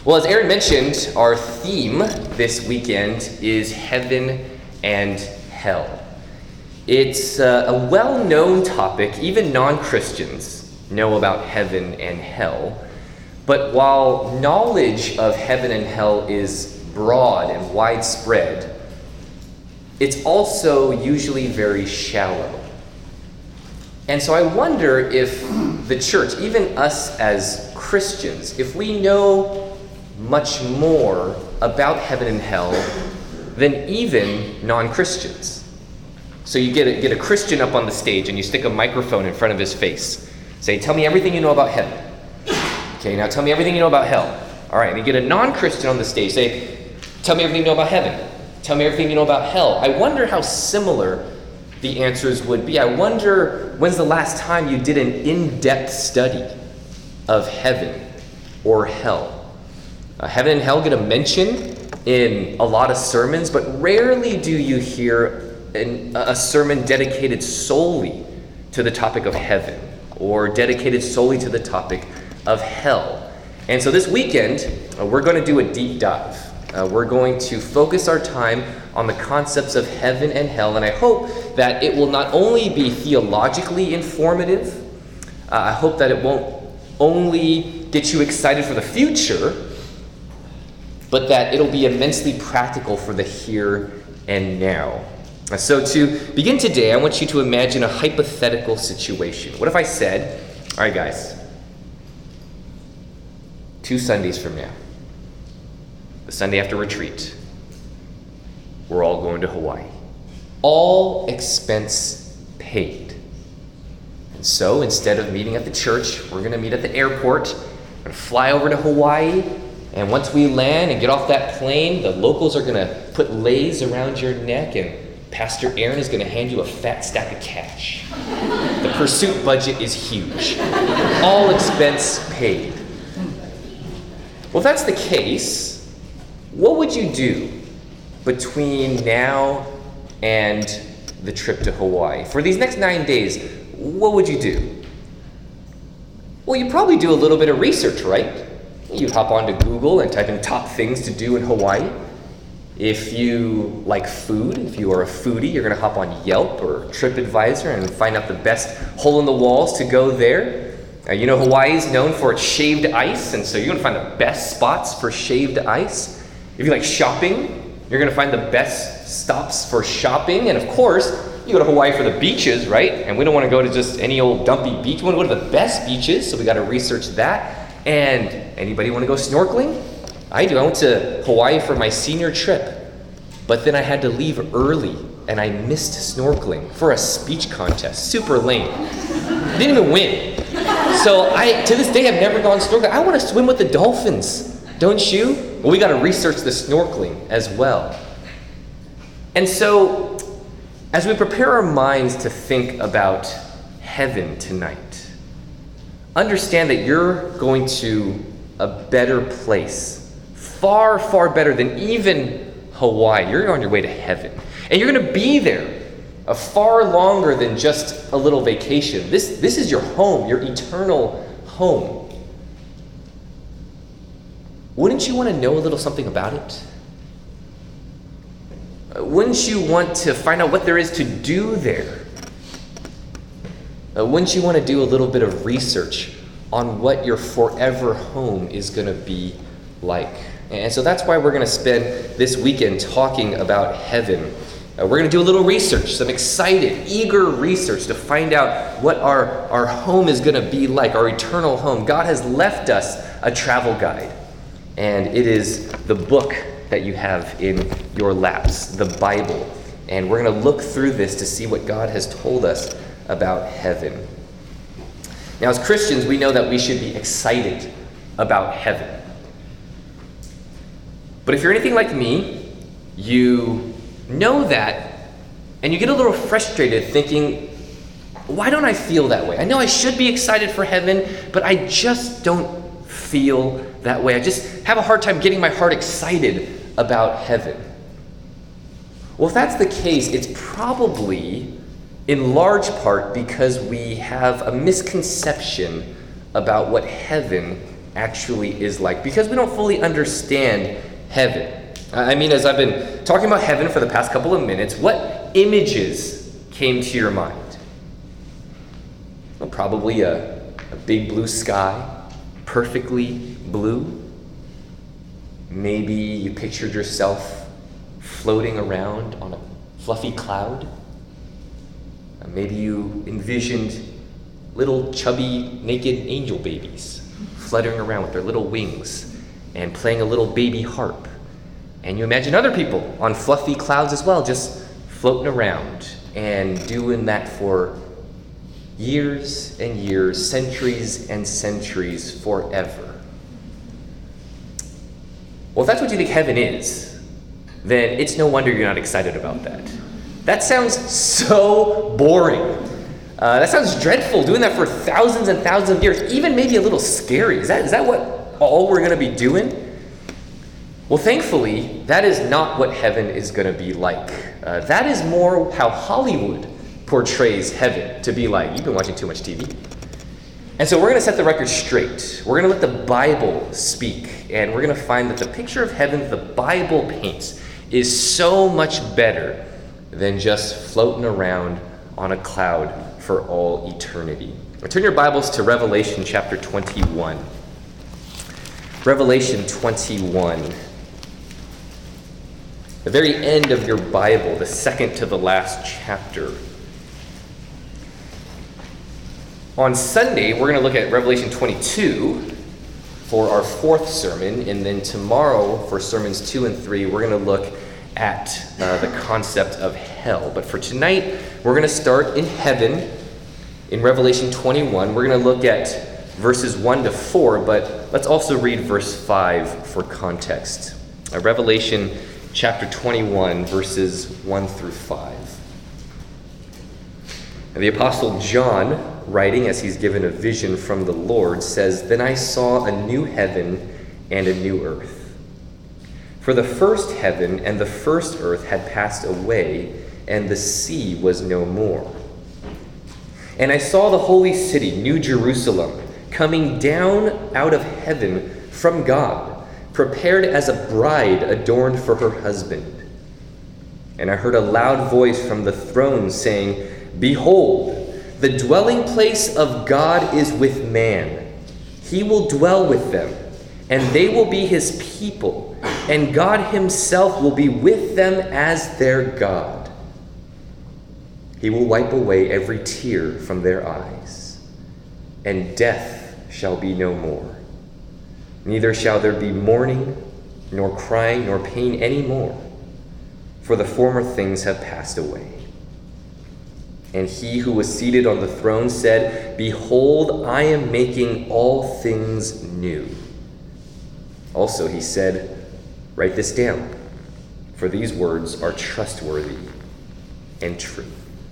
Well, as Aaron mentioned, our theme this weekend is heaven and hell. It's a well-known topic. Even non-Christians know about heaven and hell. But while knowledge of heaven and hell is broad and widespread, it's also usually very shallow. And so I wonder if the church, even us as Christians, if we know much more about heaven and hell than even non-Christians. So you get a Christian up on the stage and you stick a microphone in front of his face. Say, tell me everything you know about heaven. Okay, now tell me everything you know about hell. All right, and you get a non-Christian on the stage. Say, tell me everything you know about heaven. Tell me everything you know about hell. I wonder how similar the answers would be. I wonder when's the last time you did an in-depth study of heaven or hell. Heaven and hell get a mention in a lot of sermons, but rarely do you hear a sermon dedicated solely to the topic of heaven or dedicated solely to the topic of hell. And so this weekend, we're going to do a deep dive. We're going to focus our time on the concepts of heaven and hell, and I hope that it will not only be theologically informative, I hope that it won't only get you excited for the future, but that it'll be immensely practical for the here and now. So to begin today, I want you to imagine a hypothetical situation. What if I said, all right guys, 2 Sundays from now, the Sunday after retreat, we're all going to Hawaii. All expense paid. And so instead of meeting at the church, we're going to meet at the airport. We're going to fly over to Hawaii. And once we land and get off that plane, the locals are going to put leis around your neck, and Pastor Aaron is going to hand you a fat stack of cash. The pursuit budget is huge. All expense paid. Well, if that's the case, what would you do between now and the trip to Hawaii? For these next 9 days, what would you do? Well, you'd probably do a little bit of research, right? You'd hop onto Google and type in top things to do in Hawaii. If you like food, if you are a foodie, you're going to hop on Yelp or TripAdvisor and find out the best hole in the walls to go there. You know Hawaii is known for its shaved ice, and so you're going to find the best spots for shaved ice. If you like shopping, you're going to find the best stops for shopping. And of course, you go to Hawaii for the beaches, right? And we don't want to go to just any old dumpy beach. We want to go to the best beaches, so we got to research that. And anybody want to go snorkeling? I do. I went to Hawaii for my senior trip, but then I had to leave early and I missed snorkeling for a speech contest. Super lame. Didn't even win. So to this day, I've never gone snorkeling. I want to swim with the dolphins, don't you? Well, we got to research the snorkeling as well. And so, as we prepare our minds to think about heaven tonight, understand that you're going to a better place, far, far better than even Hawaii. You're on your way to heaven. And you're going to be there far longer than just a little vacation. This is your home, your eternal home. Wouldn't you want to know a little something about it? Wouldn't you want to find out what there is to do there? Wouldn't you want to do a little bit of research on what your forever home is going to be like? And so that's why we're going to spend this weekend talking about heaven. We're going to do a little research, some excited, eager research to find out what our home is going to be like, our eternal home. God has left us a travel guide, and it is the book that you have in your laps, the Bible. And we're going to look through this to see what God has told us about heaven. Now, as Christians, we know that we should be excited about heaven. But if you're anything like me, you know that, and you get a little frustrated thinking, why don't I feel that way? I know I should be excited for heaven, but I just don't feel that way. I just have a hard time getting my heart excited about heaven. Well, if that's the case, it's probably in large part because we have a misconception about what heaven actually is like, because we don't fully understand heaven. I mean, as I've been talking about heaven for the past couple of minutes, what images came to your mind? Well, probably a big blue sky, perfectly blue. Maybe you pictured yourself floating around on a fluffy cloud. Maybe you envisioned little chubby naked angel babies fluttering around with their little wings and playing a little baby harp. And you imagine other people on fluffy clouds as well, just floating around and doing that for years and years, centuries and centuries, forever. Well, if that's what you think heaven is, then it's no wonder you're not excited about that. That sounds so boring. That sounds dreadful, doing that for thousands and thousands of years, even maybe a little scary. Is that what all we're going to be doing? Well, thankfully, that is not what heaven is going to be like. That is more how Hollywood portrays heaven to be like. You've been watching too much TV. And so we're going to set the record straight. We're going to let the Bible speak, and we're going to find that the picture of heaven the Bible paints is so much better than just floating around on a cloud for all eternity. Turn your Bibles to Revelation chapter 21. Revelation 21. The very end of your Bible, the second to the last chapter. On Sunday, we're going to look at Revelation 22 for our fourth sermon, and then tomorrow for sermons 2 and 3, we're going to look at the concept of hell. But for tonight, we're going to start in heaven in Revelation 21. We're going to look at verses 1 to 4, but let's also read verse 5 for context. Revelation chapter 21, verses 1 through 5. And the Apostle John, writing as he's given a vision from the Lord, says, "Then I saw a new heaven and a new earth. For the first heaven and the first earth had passed away, and the sea was no more. And I saw the holy city, New Jerusalem, coming down out of heaven from God, prepared as a bride adorned for her husband. And I heard a loud voice from the throne saying, 'Behold, the dwelling place of God is with man. He will dwell with them, and they will be his people, and God himself will be with them as their God. He will wipe away every tear from their eyes, and death shall be no more. Neither shall there be mourning, nor crying, nor pain any more, for the former things have passed away.' And he who was seated on the throne said, 'Behold, I am making all things new.' Also he said, 'Write this down, for these words are trustworthy and true.'"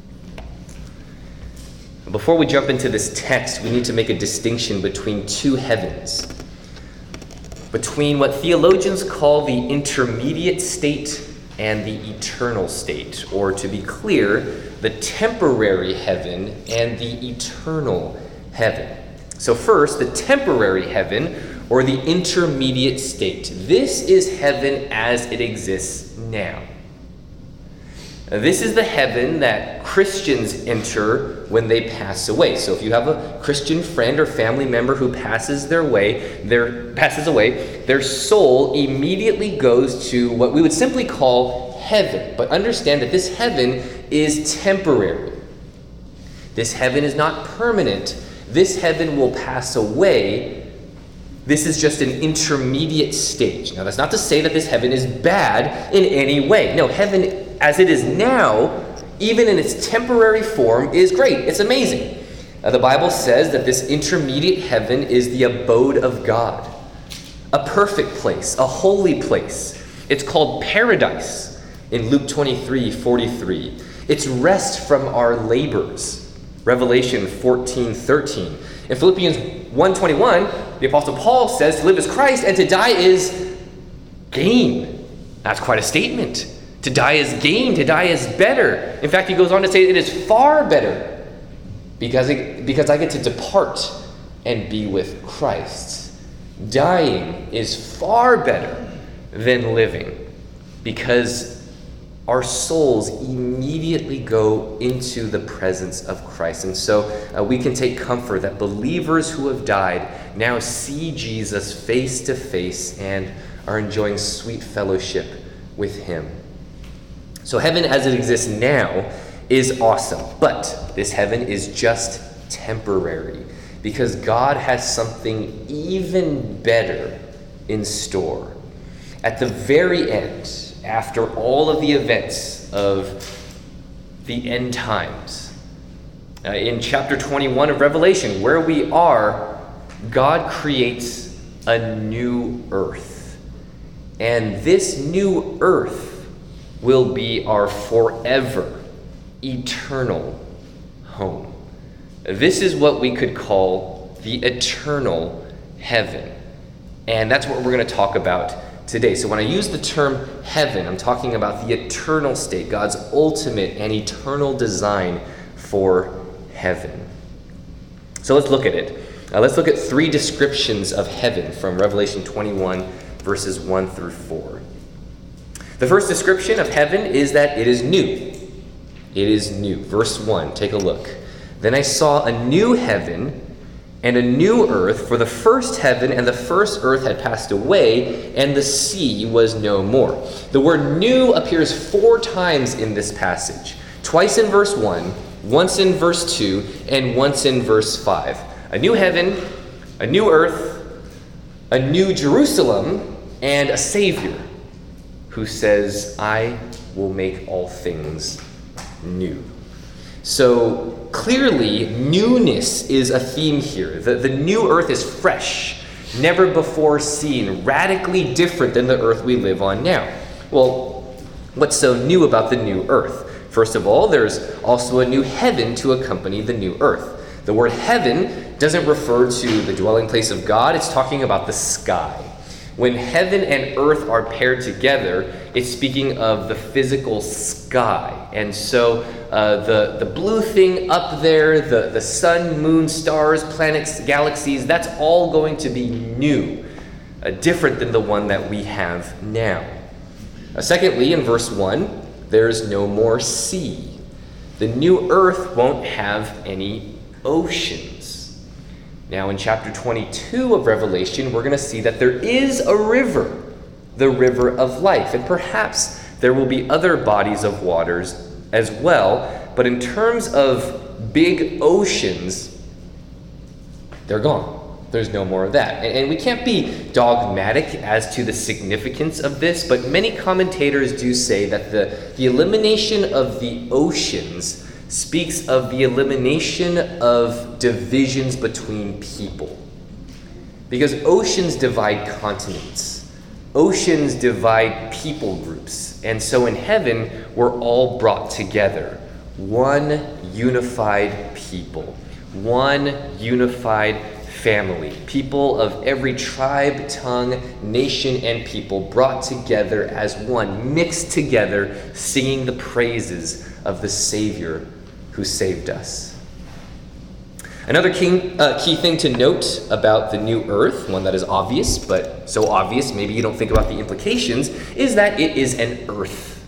Before we jump into this text, we need to make a distinction between two heavens. Between what theologians call the intermediate state and the eternal state, or to be clear, the temporary heaven and the eternal heaven. So first, the temporary heaven, or the intermediate state. This is heaven as it exists now. This is the heaven that Christians enter when they pass away. So if you have a Christian friend or family member who passes away, their soul immediately goes to what we would simply call heaven. But understand that this heaven is temporary. This heaven is not permanent. This heaven will pass away. This is just an intermediate stage. Now, that's not to say that this heaven is bad in any way. No, heaven as it is now, even in its temporary form, is great. It's amazing. The Bible says that this intermediate heaven is the abode of God, a perfect place, a holy place. It's called paradise in Luke 23:43. It's rest from our labors, Revelation 14:13. In Philippians 1:21, the Apostle Paul says to live is Christ and to die is gain. That's quite a statement. To die is gain, to die is better. In fact, he goes on to say it is far better because I get to depart and be with Christ. Dying is far better than living because our souls immediately go into the presence of Christ. And so we can take comfort that believers who have died now see Jesus face to face and are enjoying sweet fellowship with him. So heaven as it exists now is awesome, but this heaven is just temporary because God has something even better in store. At the very end, after all of the events of the end times, in chapter 21 of Revelation, where we are, God creates a new earth. And this new earth will be our forever, eternal home. This is what we could call the eternal heaven. And that's what we're going to talk about today. So when I use the term heaven, I'm talking about the eternal state, God's ultimate and eternal design for heaven. So let's look at it. Let's look at three descriptions of heaven from Revelation 21, verses 1 through 4. The first description of heaven is that it is new. It is new. Verse 1, take a look. Then I saw a new heaven and a new earth, for the first heaven and the first earth had passed away, and the sea was no more. The word new appears 4 times in this passage. Twice in verse 1, once in verse 2, and once in verse 5. A new heaven, a new earth, a new Jerusalem, and a Savior who says, I will make all things new. So clearly, newness is a theme here. The new earth is fresh, never before seen, radically different than the earth we live on now. Well, what's so new about the new earth? First of all, there's also a new heaven to accompany the new earth. The word heaven doesn't refer to the dwelling place of God, it's talking about the sky. When heaven and earth are paired together, it's speaking of the physical sky. And so the blue thing up there, the sun, moon, stars, planets, galaxies, that's all going to be new, different than the one that we have now. Secondly, in verse 1, there's no more sea. The new earth won't have any oceans. Now, in chapter 22 of Revelation, we're going to see that there is a river, the river of life. And perhaps there will be other bodies of waters as well. But in terms of big oceans, they're gone. There's no more of that. And we can't be dogmatic as to the significance of this, but many commentators do say that the elimination of the oceans speaks of the elimination of divisions between people. Because oceans divide continents. Oceans divide people groups. And so in heaven, we're all brought together. One unified people. One unified family. People of every tribe, tongue, nation, and people brought together as one, mixed together, singing the praises of the Savior who saved us. Another key thing to note about the new earth, one that is obvious, but so obvious maybe you don't think about the implications, is that it is an earth.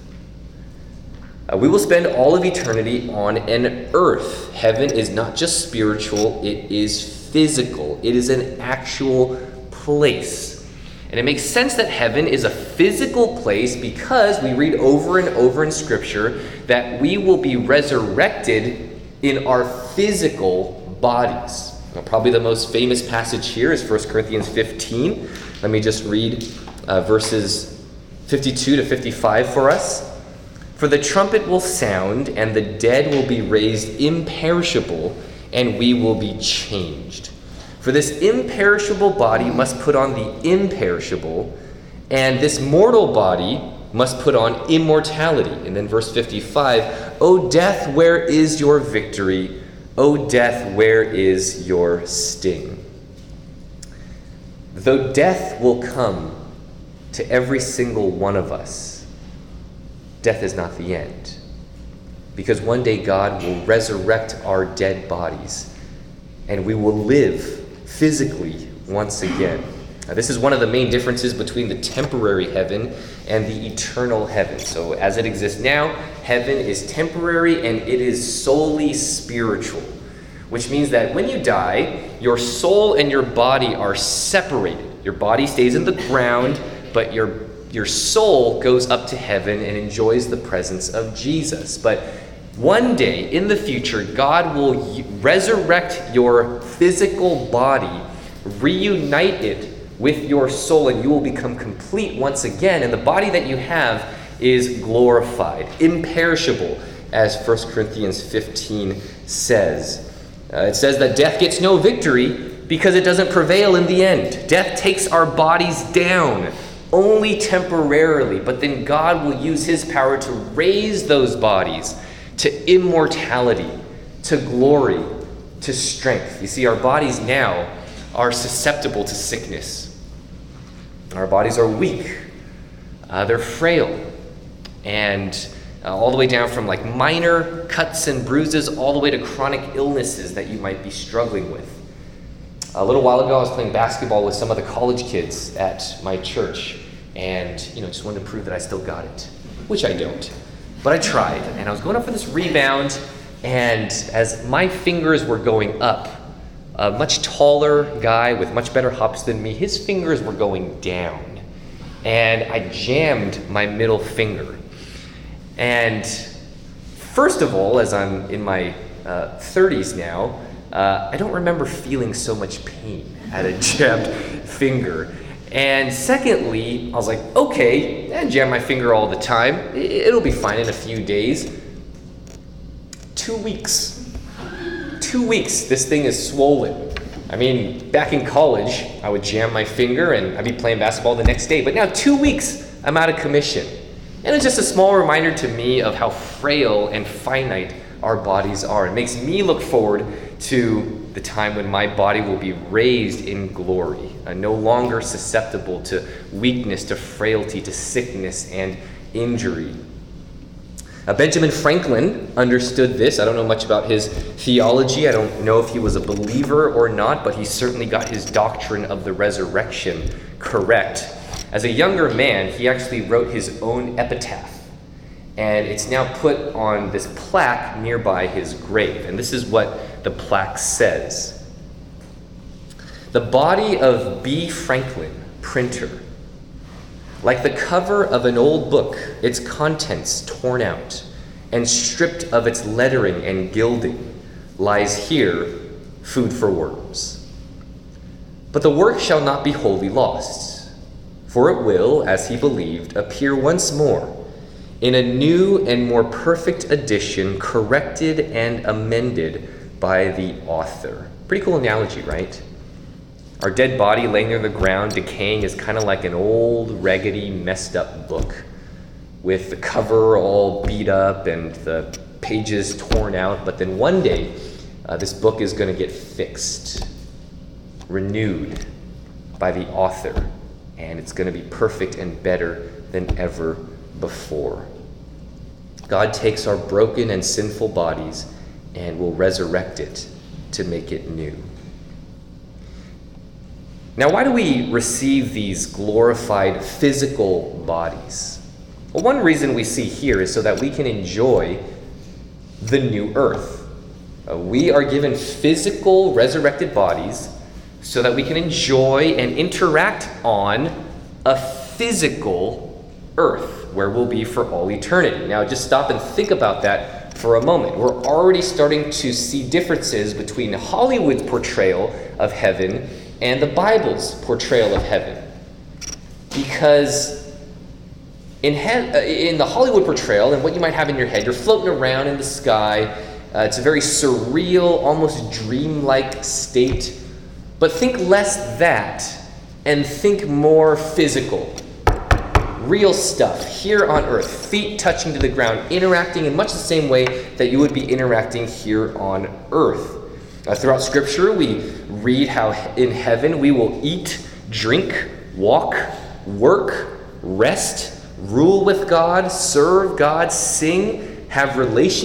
We will spend all of eternity on an earth. Heaven is not just spiritual, it is physical. It is an actual place. And it makes sense that heaven is a physical place because we read over and over in Scripture that we will be resurrected in our physical bodies. Now, probably the most famous passage here is 1 Corinthians 15. Let me just read verses 52 to 55 for us. For the trumpet will sound, and the dead will be raised imperishable, and we will be changed. For this imperishable body must put on the imperishable, and this mortal body must put on immortality. And then verse 55, O death, where is your victory? O death, where is your sting? Though death will come to every single one of us, death is not the end. Because one day God will resurrect our dead bodies, and we will live physically once again. This is one of the main differences between the temporary heaven and the eternal heaven. So as it exists now, heaven is temporary and it is solely spiritual, which means that when you die, your soul and your body are separated. Your body stays in the ground, but your soul goes up to heaven and enjoys the presence of Jesus. But one day in the future, God will resurrect your physical body, reunite it with your soul, and you will become complete once again. And the body that you have is glorified, imperishable, as 1 Corinthians 15 says. It says that death gets no victory because it doesn't prevail in the end. Death takes our bodies down only temporarily, but then God will use his power to raise those bodies to immortality, to glory, to strength. You see, our bodies now are susceptible to sickness. Our bodies are weak. They're frail. And all the way down from like minor cuts and bruises all the way to chronic illnesses that you might be struggling with. A little while ago, I was playing basketball with some of the college kids at my church. And, just wanted to prove that I still got it, which I don't. But I tried. And I was going up for this rebound. And as my fingers were going up, a much taller guy with much better hops than me, his fingers were going down. And I jammed my middle finger. And first of all, as I'm in my 30s now, I don't remember feeling so much pain at a jammed finger. And secondly, I was like, okay, I jam my finger all the time. It'll be fine in a few days. 2 weeks. 2 weeks, this thing is swollen. I mean, back in college, I would jam my finger and I'd be playing basketball the next day. But now 2 weeks, I'm out of commission. And it's just a small reminder to me of how frail and finite our bodies are. It makes me look forward to the time when my body will be raised in glory, no longer susceptible to weakness, to frailty, to sickness and injury. Benjamin Franklin understood this. I don't know much about his theology. I don't know if he was a believer or not, but he certainly got his doctrine of the resurrection correct. As a younger man, he actually wrote his own epitaph, and it's now put on this plaque nearby his grave. And this is what the plaque says. The body of B. Franklin, printer, like the cover of an old book, its contents torn out and stripped of its lettering and gilding, lies here, food for worms. But the work shall not be wholly lost, for it will, as he believed, appear once more in a new and more perfect edition, corrected and amended by the author. Pretty cool analogy, right? Our dead body laying near the ground, decaying, is kind of like an old, raggedy, messed up book with the cover all beat up and the pages torn out. But then one day, this book is going to get fixed, renewed by the author, and it's going to be perfect and better than ever before. God takes our broken and sinful bodies and will resurrect it to make it new. Now, why do we receive these glorified physical bodies? Well, one reason we see here is so that we can enjoy the new earth. We are given physical resurrected bodies so that we can enjoy and interact on a physical earth where we'll be for all eternity. Now, just stop and think about that for a moment. We're already starting to see differences between Hollywood's portrayal of heaven and the Bible's portrayal of heaven. Because in the Hollywood portrayal, and what you might have in your head, you're floating around in the sky. It's a very surreal, almost dreamlike state. But think less that, and think more physical. Real stuff, here on earth, feet touching to the ground, interacting in much the same way that you would be interacting here on earth. Throughout Scripture, we read how in heaven we will eat, drink, walk, work, rest, rule with God, serve God, sing, have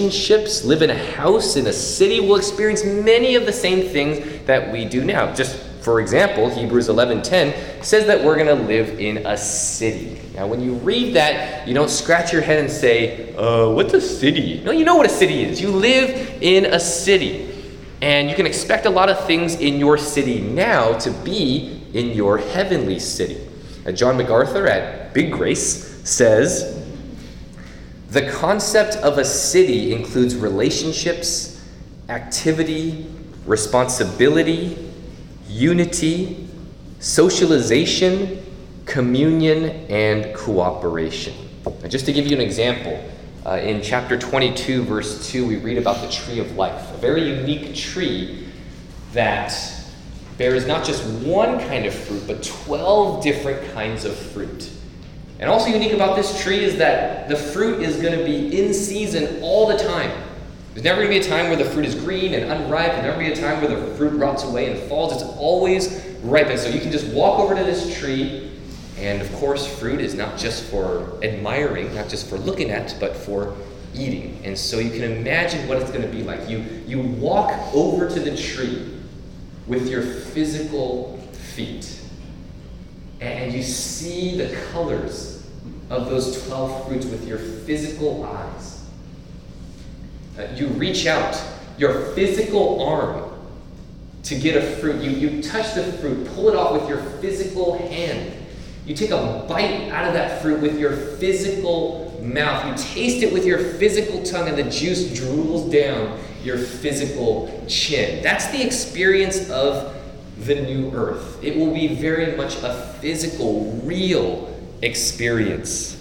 relationships, live in a house, in a city. We'll experience many of the same things that we do now. Just For example, Hebrews 11:10 says that we're going to live in a city. Now, when you read that, you don't scratch your head and say, what's a city? No, you know what a city is. You live in a city. And you can expect a lot of things in your city now to be in your heavenly city. John MacArthur at Big Grace says, the concept of a city includes relationships, activity, responsibility, unity, socialization, communion, and cooperation. Now, just to give you an example, in chapter 22, verse 2, we read about the tree of life, a very unique tree that bears not just one kind of fruit, but 12 different kinds of fruit. And also unique about this tree is that the fruit is going to be in season all the time. There's never going to be a time where the fruit is green and unripe. There's never going to be a time where the fruit rots away and falls. It's always ripe. And so you can just walk over to this tree. And of course, fruit is not just for admiring, not just for looking at, but for eating. And so you can imagine what it's going to be like. You walk over to the tree with your physical feet, and you see the colors of those 12 fruits with your physical eyes. You reach out your physical arm to get a fruit. You touch the fruit, pull it off with your physical hand. You take a bite out of that fruit with your physical mouth. You taste it with your physical tongue, and the juice drools down your physical chin. That's the experience of the new earth. It will be very much a physical, real experience.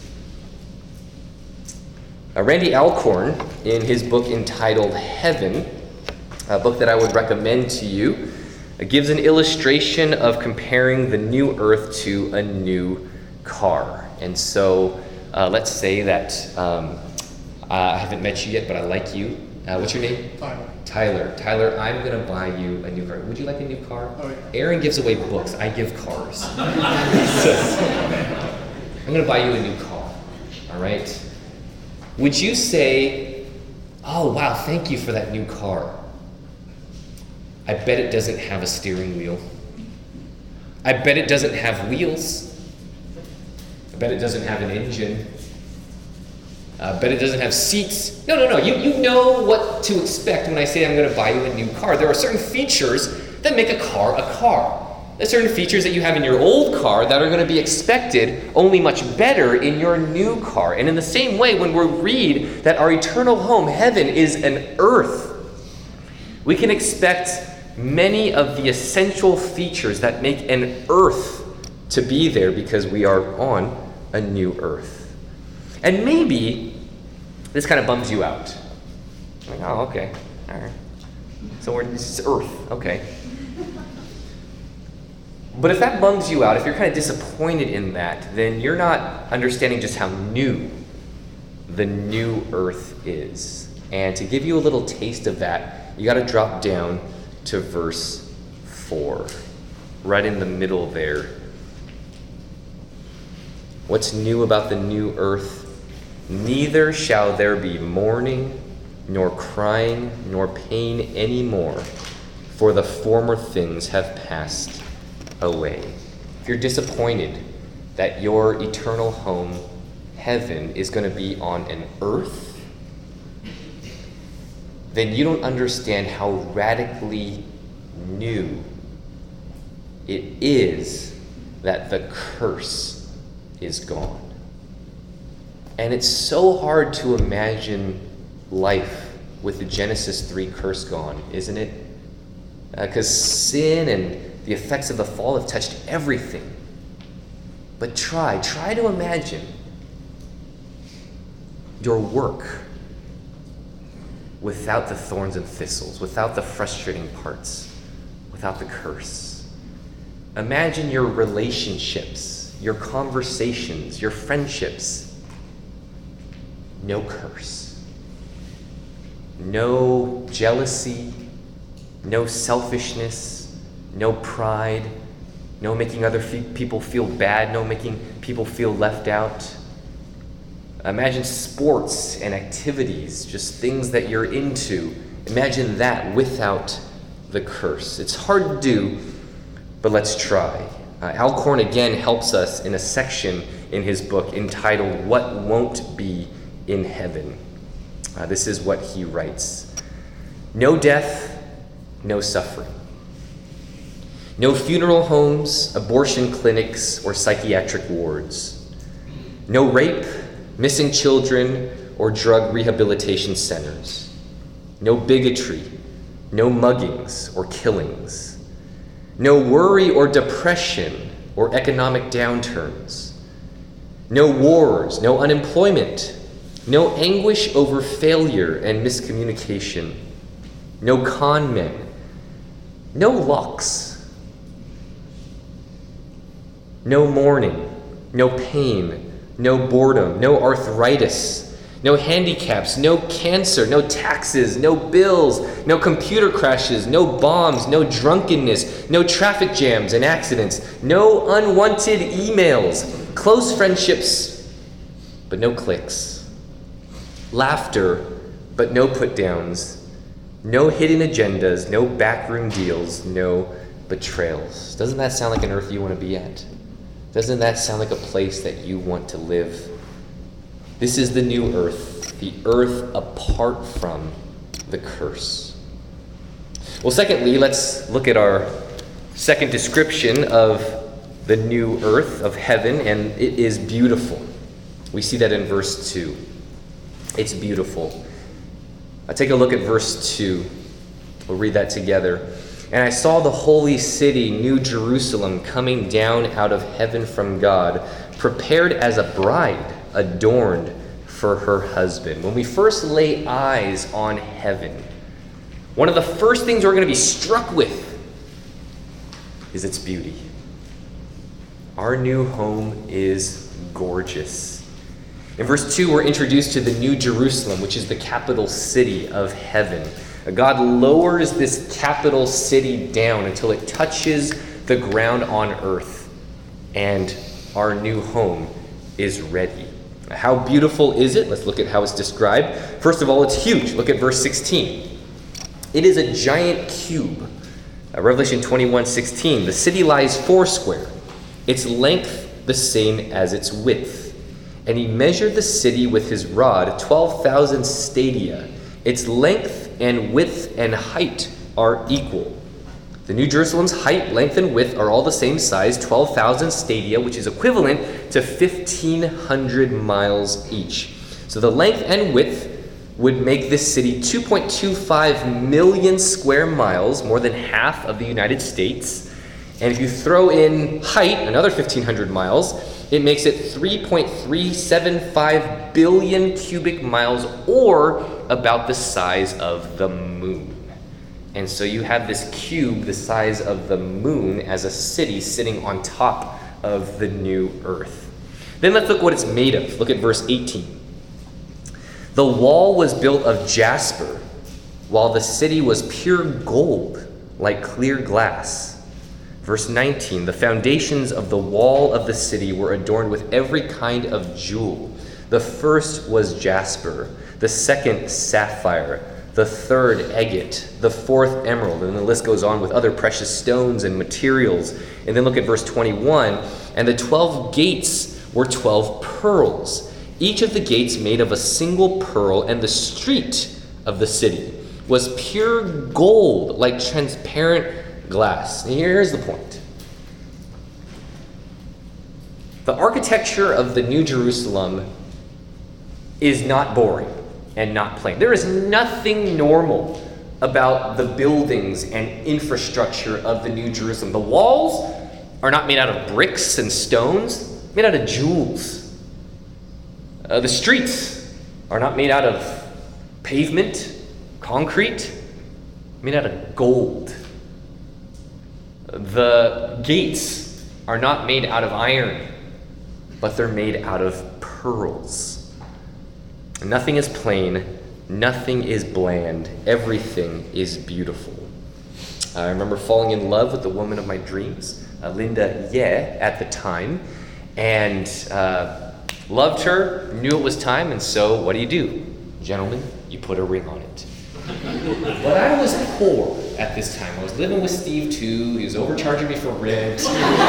Randy Alcorn, in his book entitled Heaven, a book that I would recommend to you, gives an illustration of comparing the new earth to a new car. And so let's say that I haven't met you yet, but I like you. What's your name? Tyler. Tyler, I'm going to buy you a new car. Would you like a new car? Oh, yeah. Aaron gives away books. I give cars. So, I'm going to buy you a new car. All right? Would you say, oh, wow, thank you for that new car. I bet it doesn't have a steering wheel. I bet it doesn't have wheels. I bet it doesn't have an engine. I bet it doesn't have seats. No. You know what to expect when I say I'm going to buy you a new car. There are certain features that make a car a car. There's certain features that you have in your old car that are going to be expected only much better in your new car. And in the same way, when we read that our eternal home, heaven, is an earth, we can expect many of the essential features that make an earth to be there because we are on a new earth. And maybe this kind of bums you out. Like, oh, okay, all right. So this is earth, okay. But if that bums you out, if you're kind of disappointed in that, then you're not understanding just how new the new earth is. And to give you a little taste of that, you got to drop down to verse 4, right in the middle there. What's new about the new earth? Neither shall there be mourning, nor crying, nor pain any more, for the former things have passed away. If you're disappointed that your eternal home, heaven, is going to be on an earth, then you don't understand how radically new it is that the curse is gone. And it's so hard to imagine life with the Genesis 3 curse gone, isn't it? Because sin and the effects of the fall have touched everything. But try to imagine your work without the thorns and thistles, without the frustrating parts, without the curse. Imagine your relationships, your conversations, your friendships. No curse. No jealousy, no selfishness, no pride, no making other people feel bad, no making people feel left out. Imagine sports and activities, just things that you're into. Imagine that without the curse. It's hard to do, but let's try. Alcorn again helps us in a section in his book entitled What Won't Be in Heaven. This is what he writes. No death, no suffering. No funeral homes, abortion clinics, or psychiatric wards. No rape, missing children, or drug rehabilitation centers. No bigotry, no muggings or killings. No worry or depression or economic downturns. No wars, no unemployment, no anguish over failure and miscommunication. No con men, no lucks. No mourning, no pain, no boredom, no arthritis, no handicaps, no cancer, no taxes, no bills, no computer crashes, no bombs, no drunkenness, no traffic jams and accidents, no unwanted emails, close friendships, but no cliques, laughter, but no put-downs, no hidden agendas, no backroom deals, no betrayals. Doesn't that sound like an earth you want to be at? Doesn't that sound like a place that you want to live? This is the new earth, the earth apart from the curse. Well, secondly, let's look at our second description of the new earth, of heaven, and it is beautiful. We see that in verse 2. It's beautiful. Take a look at verse 2. We'll read that together. And I saw the holy city, New Jerusalem, coming down out of heaven from God, prepared as a bride, adorned for her husband. When we first lay eyes on heaven, one of the first things we're going to be struck with is its beauty. Our new home is gorgeous. In verse 2, we're introduced to the New Jerusalem, which is the capital city of heaven. God lowers this capital city down until it touches the ground on earth, and our new home is ready. How beautiful is it? Let's look at how it's described. First of all, it's huge. Look at verse 16. It is a giant cube. Revelation 21:16. The city lies foursquare, its length the same as its width. And he measured the city with his rod, 12,000 stadia. Its length and width and height are equal. The New Jerusalem's height, length, and width are all the same size, 12,000 stadia, which is equivalent to 1,500 miles each. So the length and width would make this city 2.25 million square miles, more than half of the United States. And if you throw in height, another 1,500 miles, it makes it 3.375 billion cubic miles, or about the size of the moon. And so you have this cube the size of the moon as a city sitting on top of the new earth. Then let's look what it's made of. Look at verse 18. The wall was built of jasper, while the city was pure gold, like clear glass. Verse 19, the foundations of the wall of the city were adorned with every kind of jewel. The first was jasper, the second sapphire, the third agate, the fourth emerald, and the list goes on with other precious stones and materials. And then look at verse 21, and the 12 gates were 12 pearls, each of the gates made of a single pearl, and the street of the city was pure gold, like transparent glass. And here's the point. The architecture of the New Jerusalem is not boring and not plain. There is nothing normal about the buildings and infrastructure of the New Jerusalem. The walls are not made out of bricks and stones, made out of jewels. The streets are not made out of pavement, concrete, made out of gold. The gates are not made out of iron, but they're made out of pearls. Nothing is plain, nothing is bland, everything is beautiful. I remember falling in love with the woman of my dreams, Linda Ye, at the time, and loved her, knew it was time, and so what do? Gentlemen, you put a ring on it. But I was poor at this time. I was living with Steve too. He was overcharging me for rent.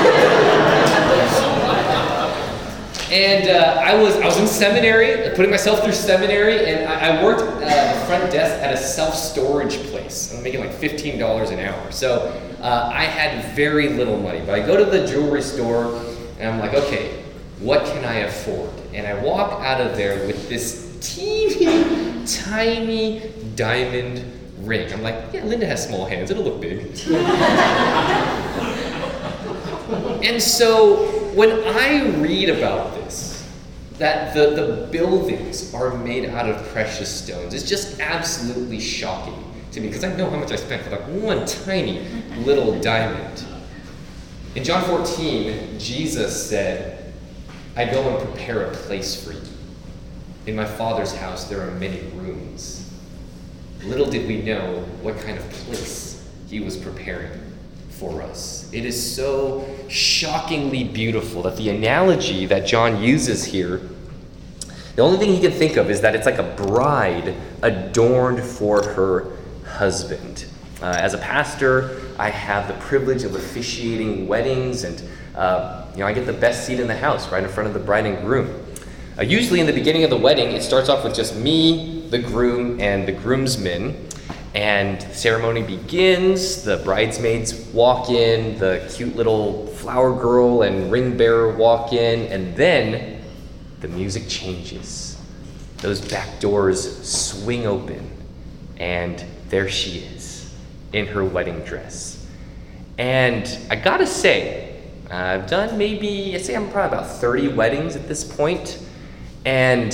And I was in seminary, putting myself through seminary, and I worked the front desk at a self-storage place. I'm making like $15 an hour. So I had very little money. But I go to the jewelry store, and I'm like, okay, what can I afford? And I walk out of there with this teeny, tiny diamond ring. I'm like, yeah, Linda has small hands. It'll look big. And so when I read about this, that the buildings are made out of precious stones, it's just absolutely shocking to me because I know how much I spent for that one tiny little diamond. In John 14, Jesus said, I go and prepare a place for you. In my Father's house there are many rooms. Little did we know what kind of place he was preparing for us. It is so shockingly beautiful that the analogy that John uses here, the only thing he can think of is that it's like a bride adorned for her husband. As a pastor, I have the privilege of officiating weddings, and I get the best seat in the house, right in front of the bride and groom. Usually in the beginning of the wedding, it starts off with just me, the groom, and the groomsmen. And the ceremony begins, the bridesmaids walk in, the cute little flower girl and ring bearer walk in, and then the music changes. Those back doors swing open, and there she is in her wedding dress. And I gotta say, I've done I'm probably about 30 weddings at this point, and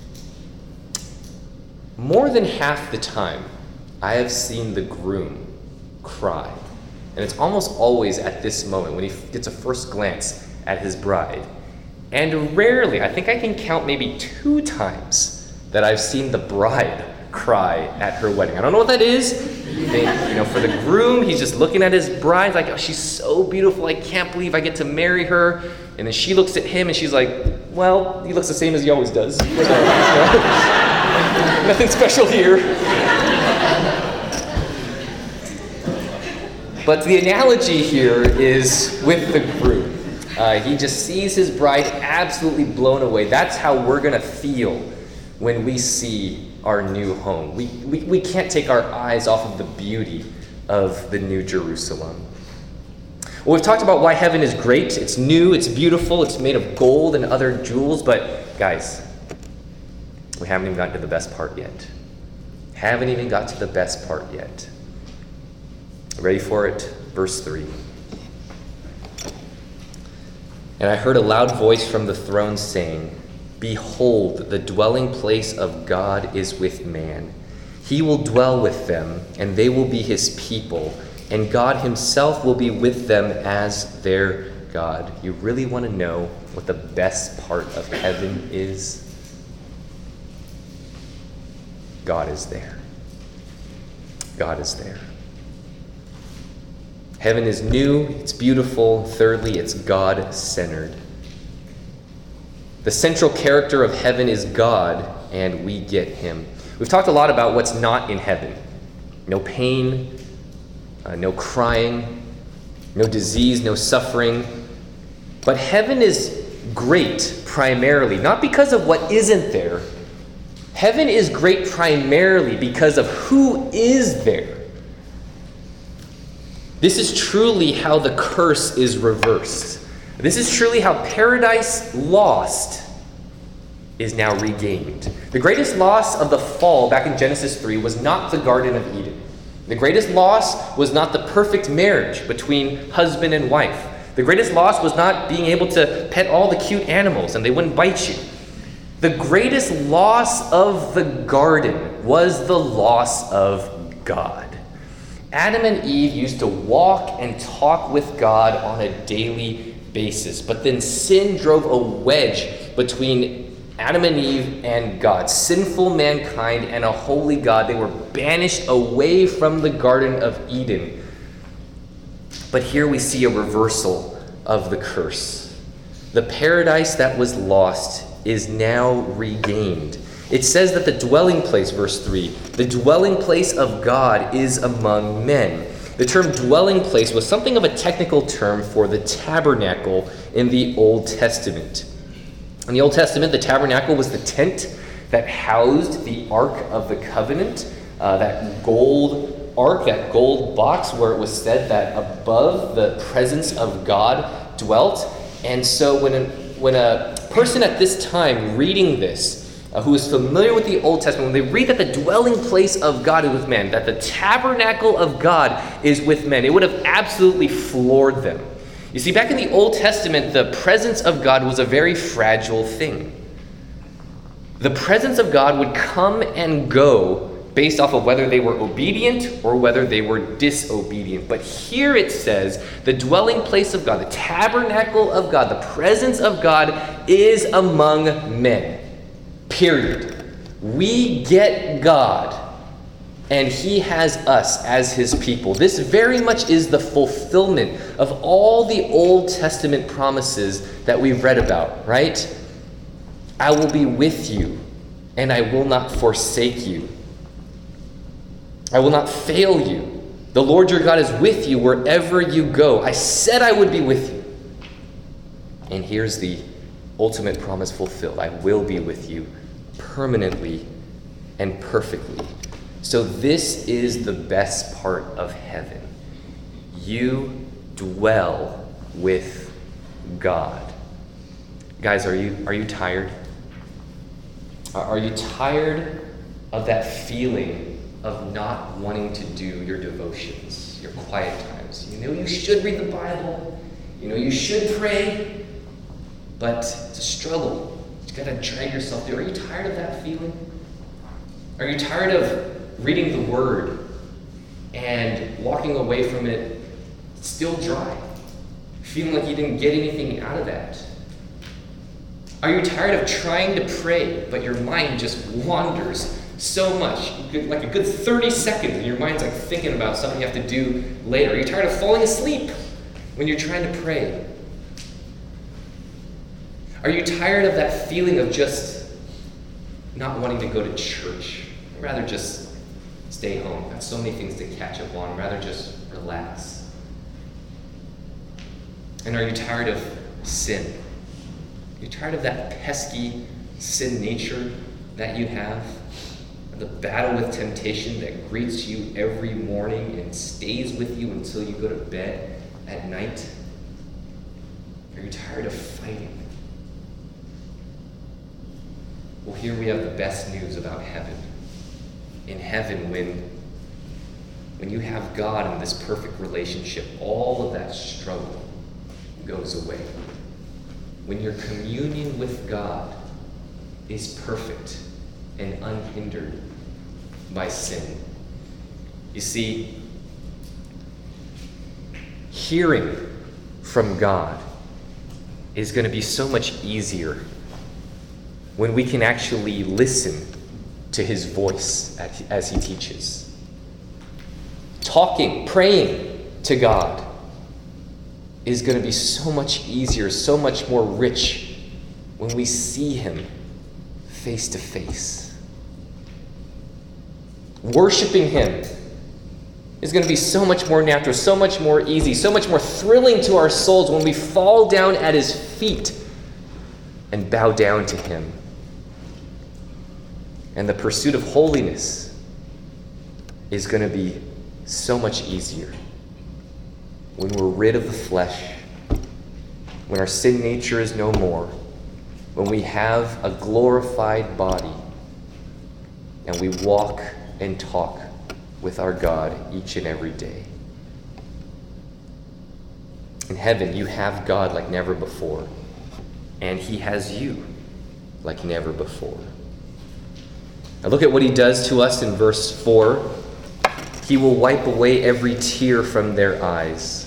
more than half the time, I have seen the groom cry. And it's almost always at this moment when he gets a first glance at his bride. And rarely, I think I can count maybe 2 times that I've seen the bride cry at her wedding. I don't know what that is. You think, for the groom, he's just looking at his bride like, oh, she's so beautiful. I can't believe I get to marry her. And then she looks at him and she's like, well, he looks the same as he always does. So, nothing special here. But the analogy here is with the groom. He just sees his bride absolutely blown away. That's how we're going to feel when we see our new home. We can't take our eyes off of the beauty of the New Jerusalem. Well, we've talked about why heaven is great. It's new, it's beautiful, it's made of gold and other jewels. But guys, we haven't even gotten to the best part yet. Haven't even got to the best part yet. Ready for it? Verse 3. And I heard a loud voice from the throne saying, behold, the dwelling place of God is with man. He will dwell with them, and they will be his people, and God himself will be with them as their God. You really want to know what the best part of heaven is? God is there. God is there. Heaven is new, it's beautiful. Thirdly, it's God-centered. The central character of heaven is God, and we get him. We've talked a lot about what's not in heaven. No pain, no crying, no disease, no suffering. But heaven is great primarily, not because of what isn't there. Heaven is great primarily because of who is there. This is truly how the curse is reversed. This is truly how paradise lost is now regained. The greatest loss of the fall back in Genesis 3 was not the Garden of Eden. The greatest loss was not the perfect marriage between husband and wife. The greatest loss was not being able to pet all the cute animals and they wouldn't bite you. The greatest loss of the garden was the loss of God. Adam and Eve used to walk and talk with God on a daily basis, but then sin drove a wedge between Adam and Eve and God. Sinful mankind and a holy God. They were banished away from the Garden of Eden. But here we see a reversal of the curse. The paradise that was lost is now regained. It says that the dwelling place, verse 3, the dwelling place of God is among men. The term dwelling place was something of a technical term for the tabernacle in the Old Testament. In the Old Testament, the tabernacle was the tent that housed the Ark of the Covenant, that gold ark, that gold box where it was said that above the presence of God dwelt. And so when a person at this time reading this, who is familiar with the Old Testament, when they read that the dwelling place of God is with men, that the tabernacle of God is with men, it would have absolutely floored them. You see, back in the Old Testament, the presence of God was a very fragile thing. The presence of God would come and go based off of whether they were obedient or whether they were disobedient. But here it says, the dwelling place of God, the tabernacle of God, the presence of God is among men. Period. We get God, and he has us as his people. This very much is the fulfillment of all the Old Testament promises that we've read about, right? I will be with you, and I will not forsake you. I will not fail you. The Lord your God is with you wherever you go. I said I would be with you. And here's the ultimate promise fulfilled. I will be with you permanently and perfectly. So this is the best part of heaven. You dwell with God. Guys, are you tired? Are you tired of that feeling of not wanting to do your devotions, your quiet times? You know you should read the Bible. You know you should pray. But it's a struggle. You gotta drag yourself through. Are you tired of that feeling? Are you tired of reading the Word and walking away from it still dry? Feeling like you didn't get anything out of that? Are you tired of trying to pray, but your mind just wanders so much? Like a good 30 seconds, and your mind's like thinking about something you have to do later. Are you tired of falling asleep when you're trying to pray? Are you tired of that feeling of just not wanting to go to church? I'd rather just stay home. I've got so many things to catch up on. I'd rather just relax. And are you tired of sin? Are you tired of that pesky sin nature that you have? The battle with temptation that greets you every morning and stays with you until you go to bed at night? Are you tired of fighting? Well, here we have the best news about heaven. In heaven, when you have God in this perfect relationship, all of that struggle goes away. When your communion with God is perfect and unhindered by sin. You see, hearing from God is going to be so much easier when we can actually listen to his voice as he teaches. Talking, praying to God is going to be so much easier, so much more rich when we see him face to face. Worshiping him is going to be so much more natural, so much more easy, so much more thrilling to our souls when we fall down at his feet and bow down to him. And the pursuit of holiness is going to be so much easier when we're rid of the flesh, when our sin nature is no more, when we have a glorified body, and we walk and talk with our God each and every day. In heaven, you have God like never before, and he has you like never before. Now look at what he does to us in verse 4. He will wipe away every tear from their eyes.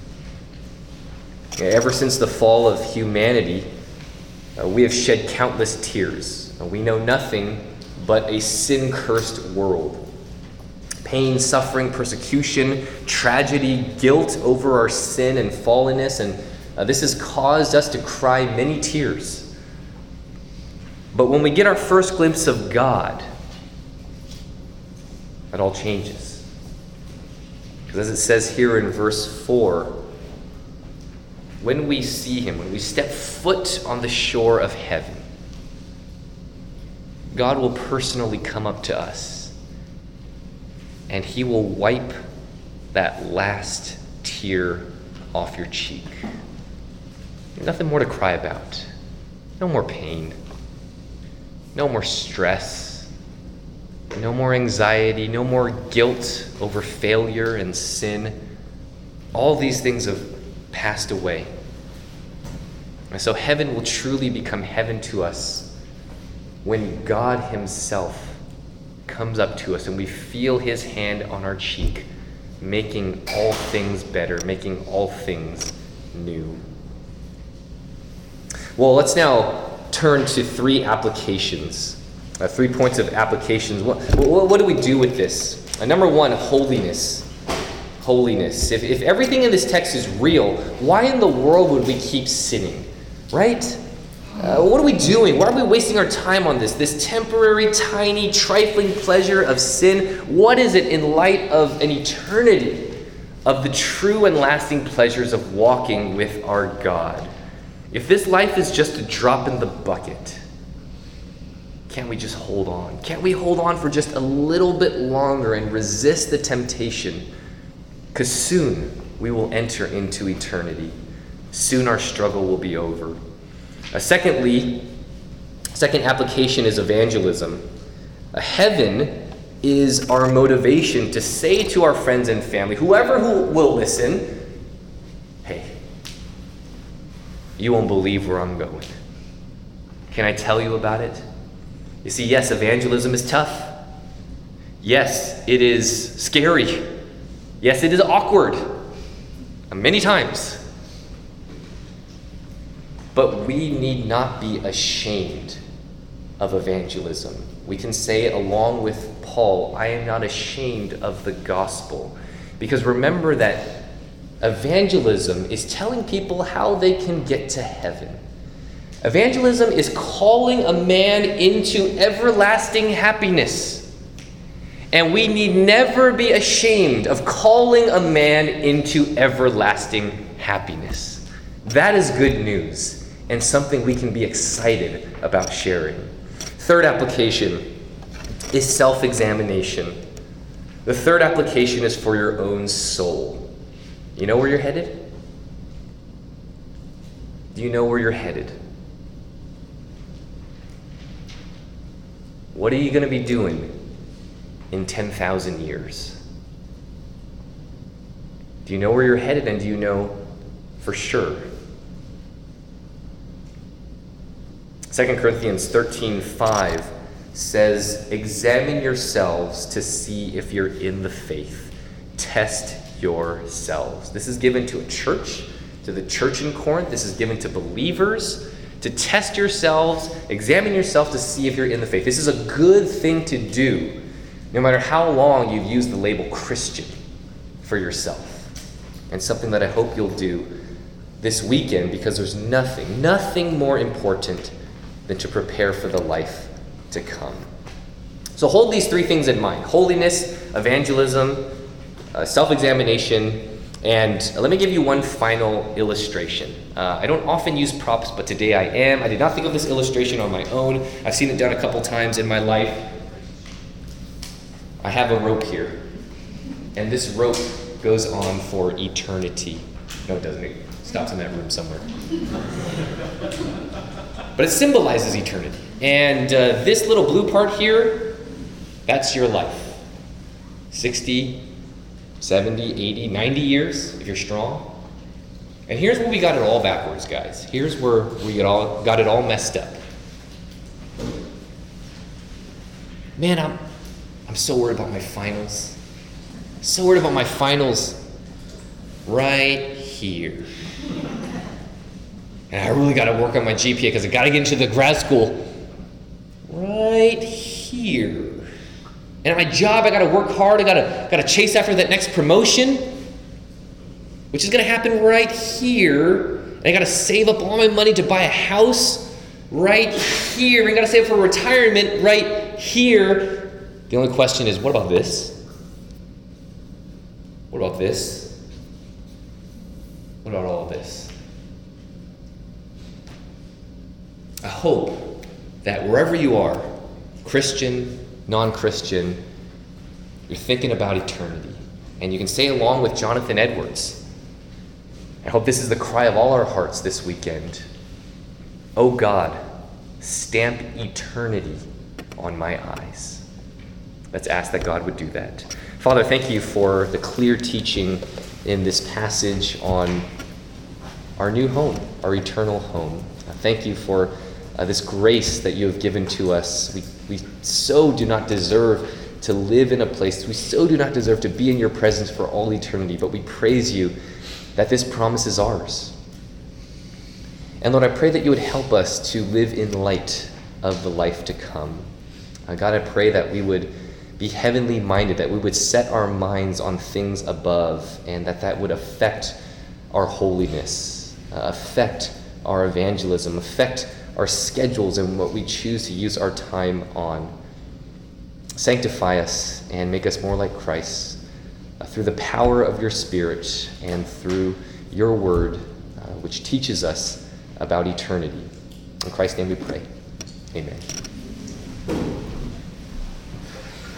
Ever since the fall of humanity, we have shed countless tears. We know nothing but a sin-cursed world. Pain, suffering, persecution, tragedy, guilt over our sin and fallenness, and this has caused us to cry many tears. But when we get our first glimpse of God, it all changes. As it says here in verse 4, when we see him, when we step foot on the shore of heaven, God will personally come up to us and he will wipe that last tear off your cheek. Nothing more to cry about. No more pain. No more stress. No more anxiety. No more guilt over failure and sin. All these things have passed away. And so heaven will truly become heaven to us when God himself comes up to us and we feel his hand on our cheek, making all things better, making all things new. Well, let's now turn to 3 applications, 3 points of applications. What do we do with this? Number 1, holiness. Holiness. If everything in this text is real, why in the world would we keep sinning, right? What are we doing? Why are we wasting our time on this temporary, tiny, trifling pleasure of sin? What is it in light of an eternity of the true and lasting pleasures of walking with our God? If this life is just a drop in the bucket, can't we just hold on? Can't we hold on for just a little bit longer and resist the temptation? Because soon we will enter into eternity. Soon our struggle will be over. Second application is evangelism. Heaven is our motivation to say to our friends and family, whoever who will listen, hey, you won't believe where I'm going. Can I tell you about it? You see, yes, evangelism is tough. Yes, it is scary. Yes, it is awkward. Many times. But we need not be ashamed of evangelism. We can say along with Paul, I am not ashamed of the gospel. Because remember that evangelism is telling people how they can get to heaven. Evangelism is calling a man into everlasting happiness. And we need never be ashamed of calling a man into everlasting happiness. That is good news and something we can be excited about sharing. Third application is self-examination. The third application is for your own soul. You know where you're headed? Do you know where you're headed? What are you going to be doing in 10,000 years? Do you know where you're headed, and do you know for sure? 2 Corinthians 13:5 says, examine yourselves to see if you're in the faith. Test yourselves. This is given to a church, to the church in Corinth. This is given to believers to test yourselves, examine yourself to see if you're in the faith. This is a good thing to do, no matter how long you've used the label Christian for yourself. And something that I hope you'll do this weekend, because there's nothing more important than to prepare for the life to come. So hold these 3 things in mind: holiness, evangelism, self-examination, and let me give you one final illustration. I don't often use props, but today I am. I did not think of this illustration on my own. I've seen it done a couple times in my life. I have a rope here, and this rope goes on for eternity. No, it doesn't. It stops in that room somewhere. But it symbolizes eternity. And this little blue part here, that's your life. 60, 70, 80, 90 years, if you're strong. And here's where we got it all backwards, guys. Here's where we got it all messed up. Man, I'm so worried about my finals. So worried about my finals right here. And I really got to work on my GPA because I got to get into the grad school right here. And at my job, I got to work hard. I got to chase after that next promotion, which is going to happen right here. And I got to save up all my money to buy a house right here. And I got to save for retirement right here. The only question is, what about this? What about this? What about all of this? I hope that wherever you are, Christian, non-Christian, you're thinking about eternity. And you can say along with Jonathan Edwards, I hope this is the cry of all our hearts this weekend. Oh God, stamp eternity on my eyes. Let's ask that God would do that. Father, thank you for the clear teaching in this passage on our new home, our eternal home. Thank you for this grace that you have given to us. We so do not deserve to live in a place, we so do not deserve to be in your presence for all eternity, but we praise you that this promise is ours. And Lord, I pray that you would help us to live in light of the life to come. God, I pray that we would be heavenly minded, that we would set our minds on things above, and that would affect our holiness, affect our evangelism, affect our schedules and what we choose to use our time on. Sanctify us and make us more like Christ through the power of your Spirit and through your word, which teaches us about eternity. In Christ's name we pray. Amen.